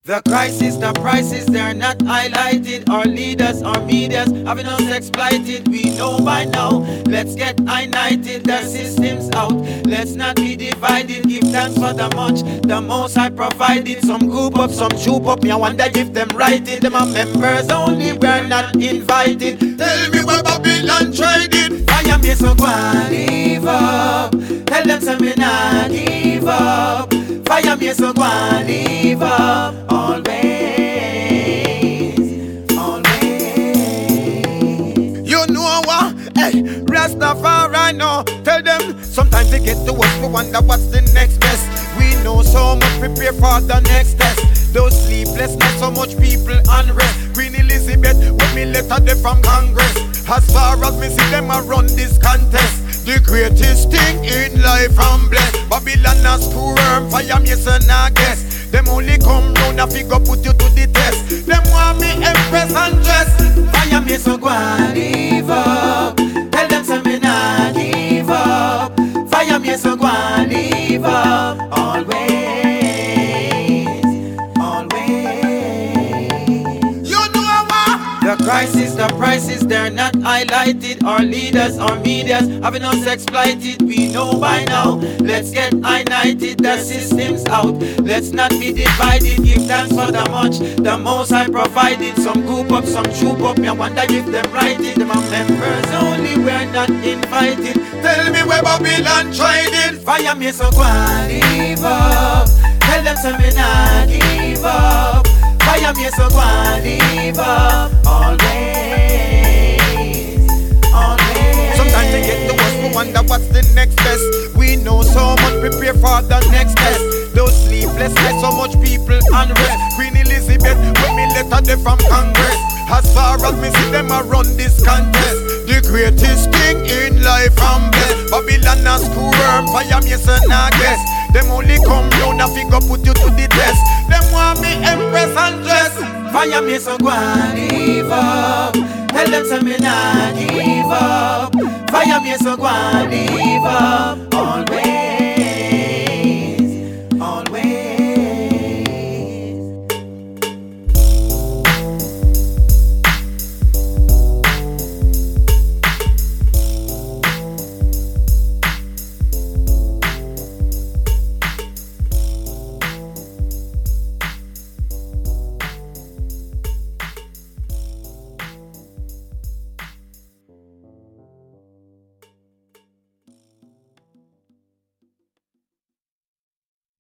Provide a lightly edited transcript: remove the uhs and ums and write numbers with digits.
The crisis, the prices, they're not highlighted. Our leaders, our medias, having us exploited. We know by now, let's get united. The system's out, let's not be divided. Give thanks for the much, the most I provided. Some group up, some troop up, me I wonder if them righted. Them are members only, we're not invited. Tell me where Babylon tried it. Fire me so go and leave up. Tell them so me not give up. Fire me so go and leave up. Always, always. You know what? Hey, Rastafari now. Tell them sometimes they get to us, we wonder what's the next best. We know so much, prepare for the next test. Those sleepless nights, so much people unrest. Queen Elizabeth, with me letter they from Congress. As far as me see them a run this contest, the greatest thing in life I'm blessed. Babylon a screw worm, fire me so nah guess. Them only come round and figure put you to the test. Them want me empress and dress. Fire me so go and leave up. Tell them so me nah give up. Fire me so go and leave up. Always, always. You know what? The crisis, the prices, they're not highlighted. Our leaders, our medias, having us exploited. We know by now, let's get united. The system's out, let's not be divided. Give thanks for the much, the most I provided. Some group up, some troop up, me I wonder if them righted. Them are members only, we're not invited. Tell me where Babylon tried it. Fire me so go and leave up. Tell them so me not give up. Fire me so go and leave up. Always, always. Sometimes they get to us, we wonder what's the next best. We know so much, prepare for the next test. Those sleepless nights, so much people unrest. Queen Elizabeth, with me letter they from Congress. As far as me see them a run this contest, the greatest thing in life I'm blessed. Babylon a screw worm, fire me so nah guess. Them only come round and figure put you to the test. Them want me empress and dress. Fire me so go and leave up. Tell them so me nah give up. Fire me so go and leave up. Always.